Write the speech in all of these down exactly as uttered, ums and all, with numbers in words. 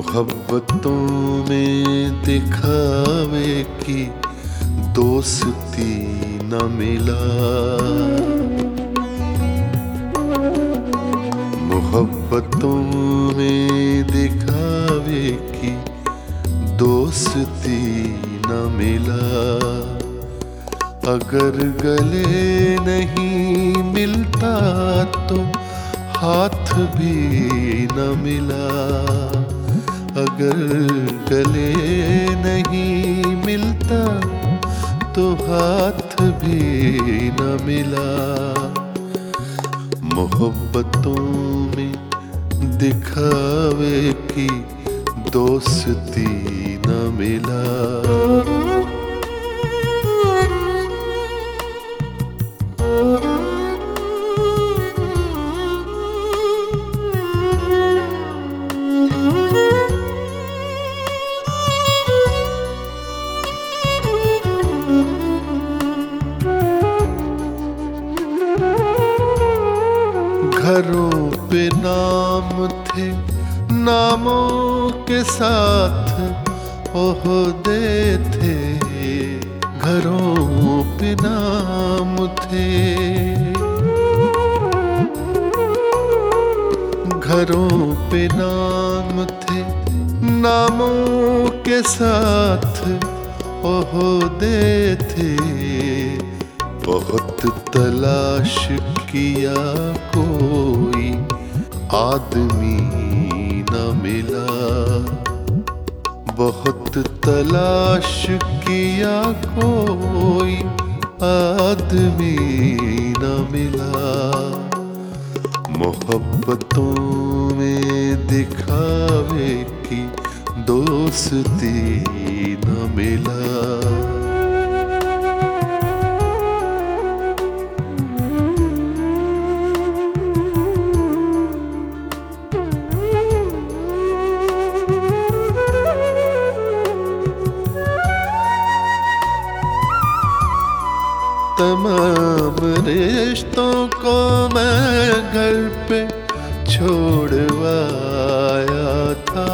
मोहब्बतों में दिखावे की दोस्ती न मिला। मोहब्बतों में दिखावे की दोस्ती न मिला। अगर गले नहीं मिलता तो हाथ भी न मिला। अगर गले नहीं मिलता तो हाथ भी न मिला। मोहब्बतों में दिखावे की दोस्ती न मिला। घरों पे नाम थे, नामों के साथ ओहदे थे। घरों पे नाम थे, घरों पे नाम थे, नामों के साथ ओहदे थे। बहुत तलाश किया कोई आदमी न मिला। बहुत तलाश किया कोई आदमी न मिला। मोहब्बतों में दिखावे की दोस्ती न मिला। तमाम रिश्तों को मैं घर पे छोड़वाया था।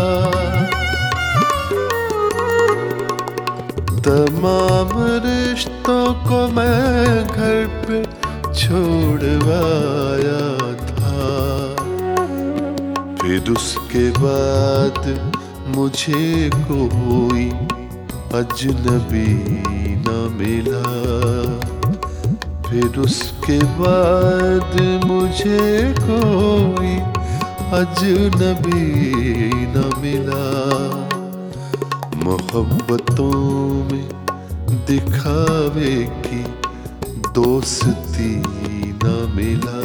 तमाम रिश्तों को मैं घर पे छोड़वाया था। फिर उसके बाद मुझे कोई अजनबी न मिला। फिर उसके बाद मुझे कोई अजनबी न मिला। मोहब्बतों में दिखावे की दोस्ती न मिला।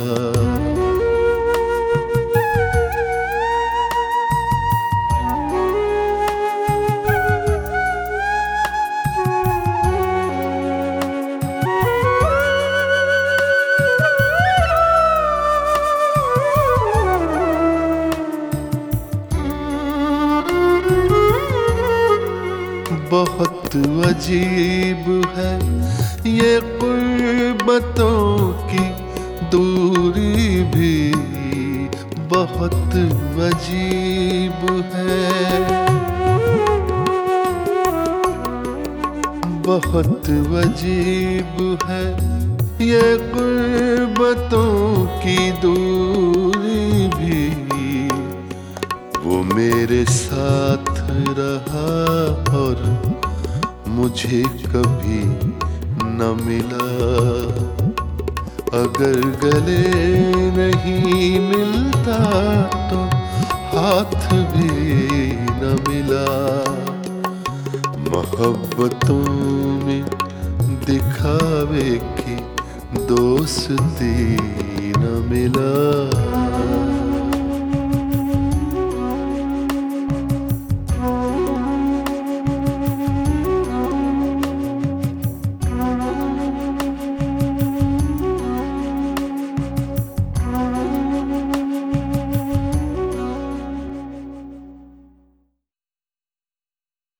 बहुत अजीब है ये गुर्बतों की दूरी भी। बहुत अजीब है, बहुत अजीब है ये गुर्बतों की दूरी भी। वो मेरे साथ रहा और मुझे कभी न मिला। अगर गले नहीं मिलता तो हाथ भी न मिला। मोहब्बतों में दिखावे की दोस्ती न मिला।